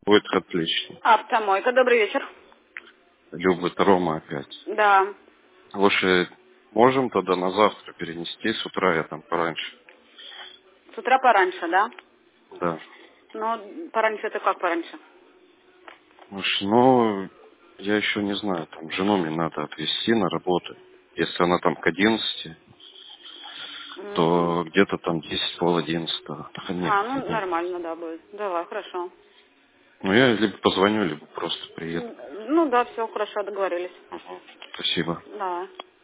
Будет отлично. Автомойка, добрый вечер. Любит Рома опять. Да. Лучше можем тогда на завтра перенести, с утра я там пораньше. С утра пораньше, да? Да. Ну, пораньше это как пораньше? Ну, я еще не знаю, там жену мне надо отвезти на работу. Если она там к 11, то где-то там 10, пол 11. Нет. Ну, нормально, да, будет. Давай, хорошо. Ну, я либо позвоню, либо просто приеду. Ну, да, все, хорошо, договорились. Спасибо. Да.